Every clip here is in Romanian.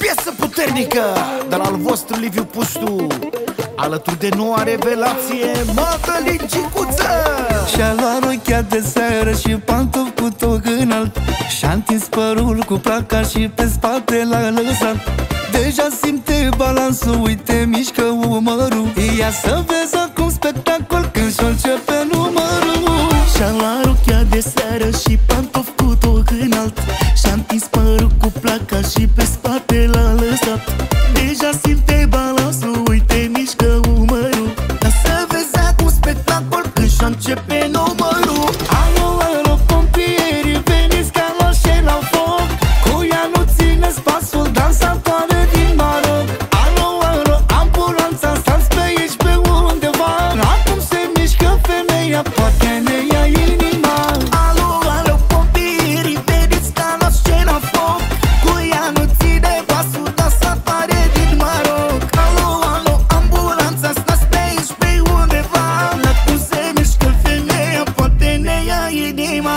Piesă puternică de la al vostru Liviu Puștu, alături de noua revelație Mădălin Cicuță. Și-a luat rochia de seară și pantofi cu toc înalt, și-a întins părul cu placa și pe spate l-a lăsat. Deja simte balansul, uite mișcă umărul. Ia să vezi acum spectacol când și-o începe numărul. Și-a luat rochia de seară și pantofi cu toc înalt, și-a întins părul cu placa și pe spate l-a lăsat. Deja simte balansul, uite mișcă umărul. Ia să vezi acum spectacol când și-o începe numărul. Alo, alo, pompieri, veniți că am luat și la foc. Cu ea nu țineți pasul, dansatoare din Maroc. Alo, alo, ambulanța, stați pe aici pe undeva. Acum se mișcă femeia, poate ne ia inima. Alo, alo, pompieri, veniți că am luat și la foc. Cu ea nu ține pasul, dansatoare din Maroc. Alo, alo, ambulanța, stați pe aici pe undeva. Acum se mișcă femeia, poate ne ia inima.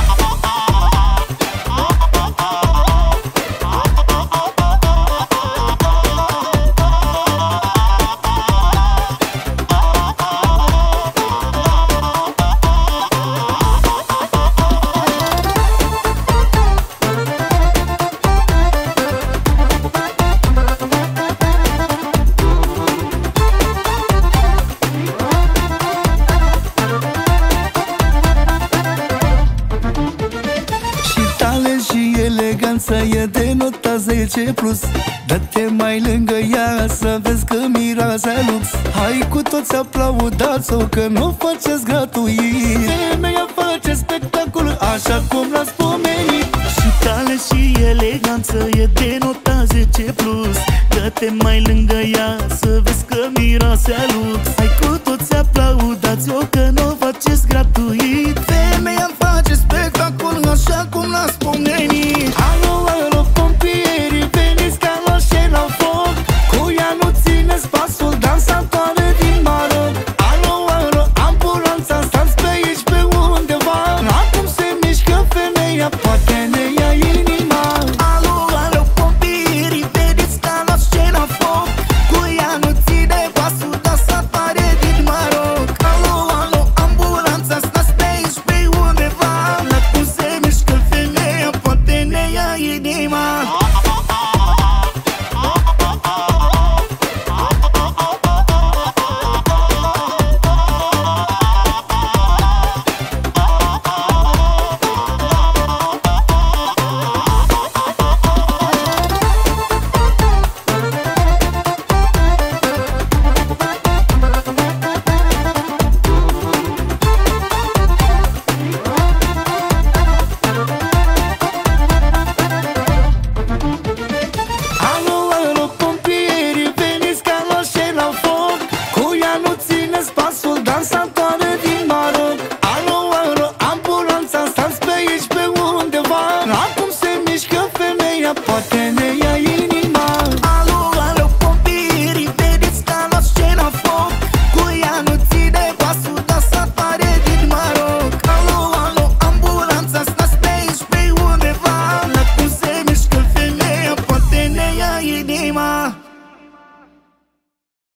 Eleganța e de nota 10 plus. Dă-te mai lângă ea să vezi că miroase a lux. Hai cu toți aplaudați-o că nu faceți gratuit. Femeia face spectacol așa cum l-ați pomenit. Și talent și eleganță e de nota 10 plus. Dă-te mai lângă ea să vezi că miroase a lux. Hai cu toți aplaudați-o că nu faceți gratuit. Femeia face spectacol așa cum l-ați pomenit. Alo, alo, pompieri, veniți că am luat și la foc. Cu ea nu țineți pasul, dansatoare din Maroc. Alo, alo, ambulanța, stați pe aici pe undeva. Acum se mișcă femeia, poate ne ia inima.